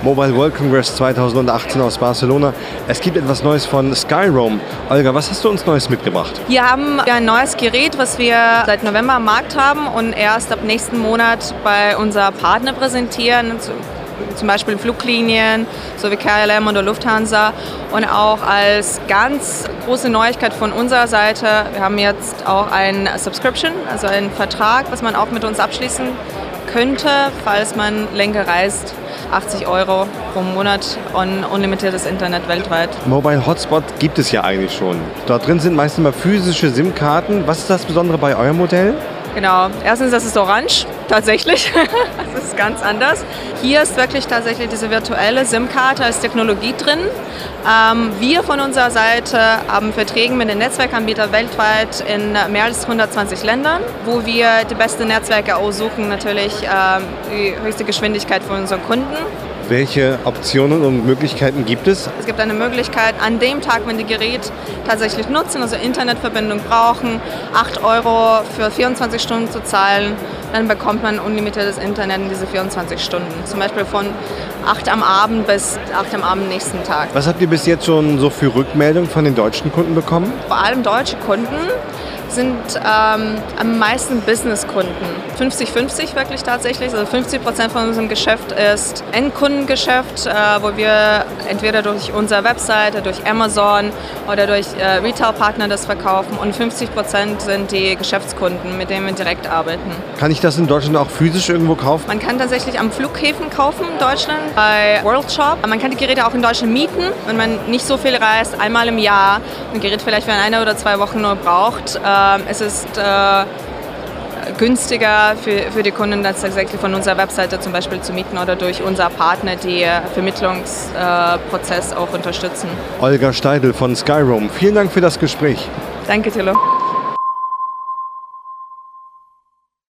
Mobile World Congress 2018 aus Barcelona. Es gibt etwas Neues von Skyroam. Olga, was hast du uns Neues mitgebracht? Wir haben ein neues Gerät, was wir seit November am Markt haben und erst ab nächsten Monat bei unserer Partner präsentieren. Zum Beispiel Fluglinien, so wie KLM oder Lufthansa. Und auch als ganz große Neuigkeit von unserer Seite, wir haben jetzt auch ein Subscription, also einen Vertrag, was man auch mit uns abschließen könnte, falls man länger reist. 80 € pro Monat und unlimitiertes Internet weltweit. Mobile Hotspot gibt es ja eigentlich schon. Dort drin sind meist immer physische SIM-Karten. Was ist das Besondere bei eurem Modell? Genau, erstens, das ist orange, tatsächlich. Das ist ganz anders. Hier ist wirklich tatsächlich diese virtuelle SIM-Karte als Technologie drin. Wir von unserer Seite haben Verträge mit den Netzwerkanbietern weltweit in mehr als 120 Ländern, wo wir die besten Netzwerke aussuchen, natürlich die höchste Geschwindigkeit für unsere Kunden. Welche Optionen und Möglichkeiten gibt es? Es gibt eine Möglichkeit, an dem Tag, wenn die Gerät tatsächlich nutzen, also Internetverbindung brauchen, 8 € für 24 Stunden zu zahlen. Dann bekommt man unlimitiertes Internet in diese 24 Stunden. Zum Beispiel von 8 am Abend bis 8 am Abend nächsten Tag. Was habt ihr bis jetzt schon so für Rückmeldungen von den deutschen Kunden bekommen? Vor allem deutsche Kunden sind am meisten Businesskunden. 50-50 wirklich tatsächlich. Also 50% von unserem Geschäft ist Endkundengeschäft, wo wir entweder durch unsere Webseite, durch Amazon oder durch Retail-Partner das verkaufen. Und 50% sind die Geschäftskunden, mit denen wir direkt arbeiten. Kann ich das in Deutschland auch physisch irgendwo kaufen? Man kann tatsächlich am Flughäfen kaufen in Deutschland, bei World Shop. Man kann die Geräte auch in Deutschland mieten, wenn man nicht so viel reist, einmal im Jahr ein Gerät vielleicht für 1 oder 2 Wochen nur braucht. Es ist günstiger für die Kunden, das tatsächlich von unserer Webseite zum Beispiel zu mieten oder durch unser Partner, die Vermittlungsprozess auch unterstützen. Olga Steidl von Skyroam, vielen Dank für das Gespräch. Danke, Thilo.